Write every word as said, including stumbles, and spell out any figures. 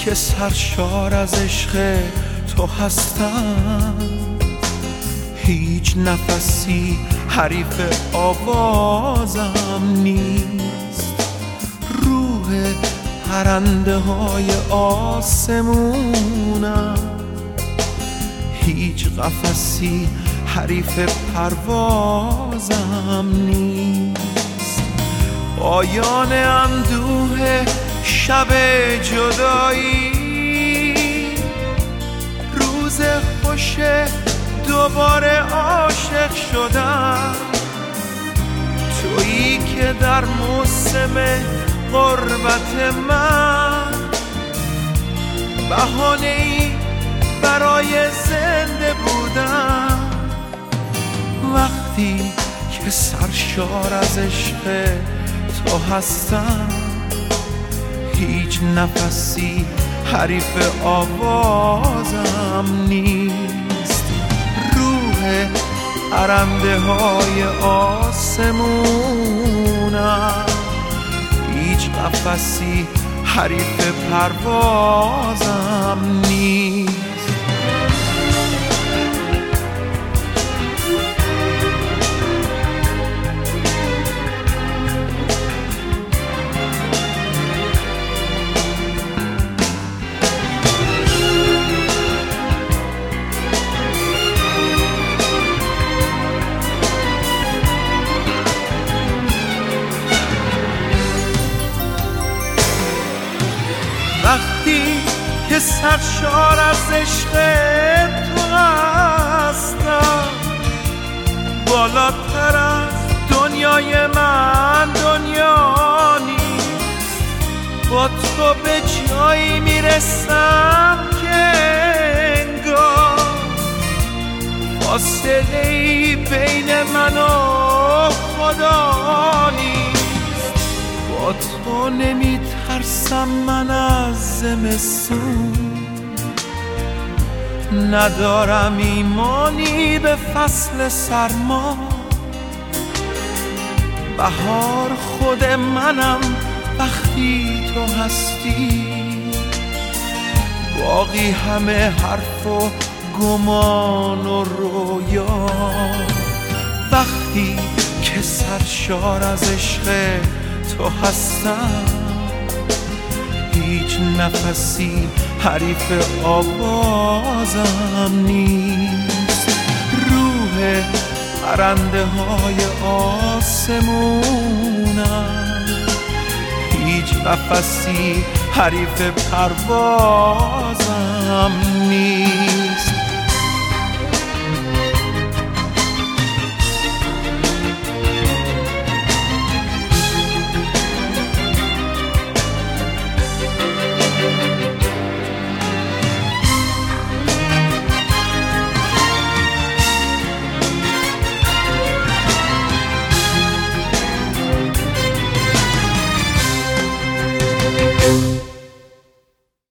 که سرشار از عشق تو هستم، هیچ نفسی حریف آوازم نیست. روح پرنده های آسمونم، هیچ قفسی حریف پروازم نیست. پایان اندوه شب جدایی، روز خوش دوباره عاشق شدم. تویی که در موسم غربت من بهانه‌ای برای زنده بودم. وقتی که سرشار از عشق تو هستم، هیچ نفسی حریف آوازم نیست. روح پرنده های آسمونم، هیچ قفسی حریف پروازم نیست. وقتی که سرشار از عشق تو هستم، بالاتر از دنیای من دنیا نیست. با تو به جایی میرسم که انگار فاصله‌ای بین من و خدا نیست. با تو نمیترسم من از زمستون، ندارم ایمانی به فصل سرما. بهار خود منم وقتی تو هستی، باقی همه حرف و گمان و رویا. وقتی که سرشار از عشق تو هستم، هیچ نفسی حریف آوازم نیست. روح پرنده های آسمونم، هیچ قفسی حریف پروازم نیست.